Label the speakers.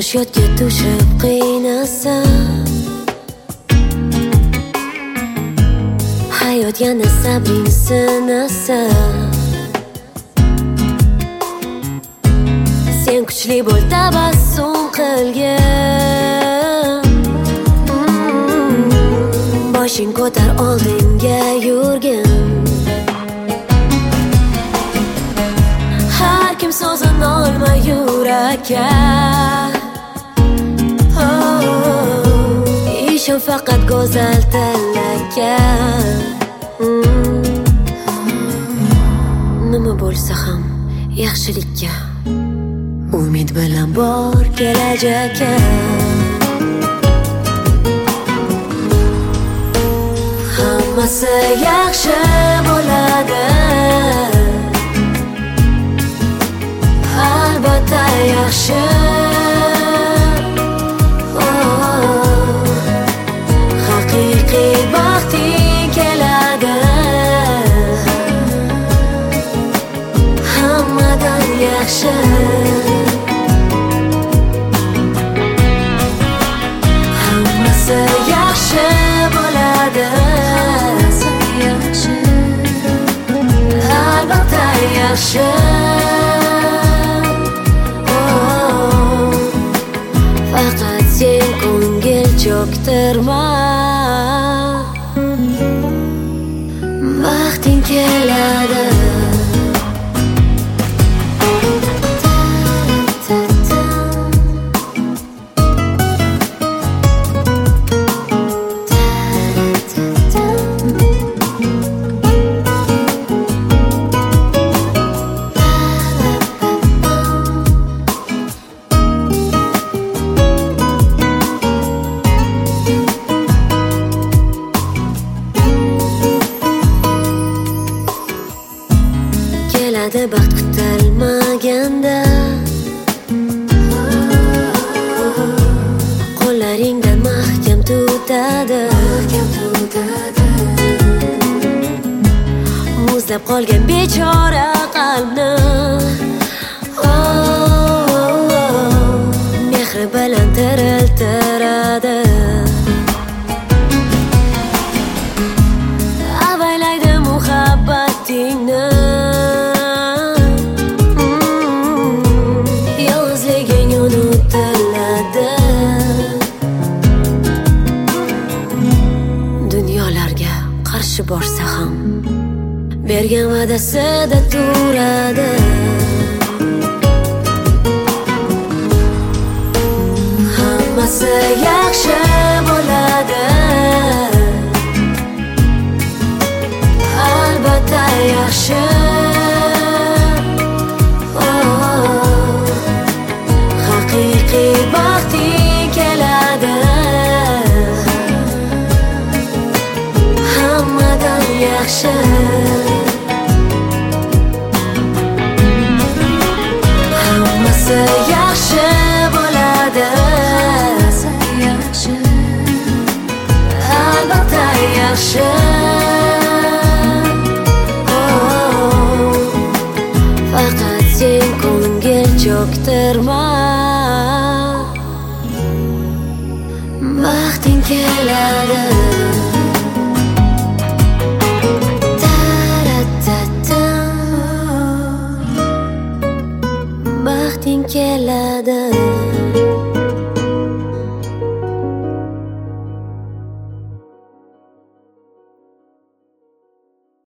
Speaker 1: oltmish yodga tushib qiynasam, hayot yana sabring sinasa, sen kuchli bo'l, tabassum qilgin. Boshing ko'tar, oldinga yurgin. Har kim so'zini olma yurakka, ishon faqat go'zal tilakka. Nima bo'lsa ham yaxshilikka, umid bilan bor kelajakka. Hammasi yaxshi bo'ladi, albatta yaxshi. Haqiqiy baxting keladi, hammadan yaxshi. Hammasi yaxshi bo'ladi, albatta yaxshi. Faqat sen ko'ngil cho'ktirma, vaqting keladi. Keladi baxt kutilmaganda, qo'llaringdan mahkam tutadi. Muzlab qolgan bechora qalbni mehri bilan tiriltiradi. Avaylaydi muhabbatingni, dunyolarga qarshi borsa ham bergan va'dasida turadi. Hammasi yaxshi bo'ladi, albatta yaxshi. Haqiqiy baxting keladi, hammadan yaxshi. Hammasi yaxshi bo'ladi, albatta yaxshi. Faqat sen ko'ngil cho'ktirma, vaqting keladi. Vaqting keladi.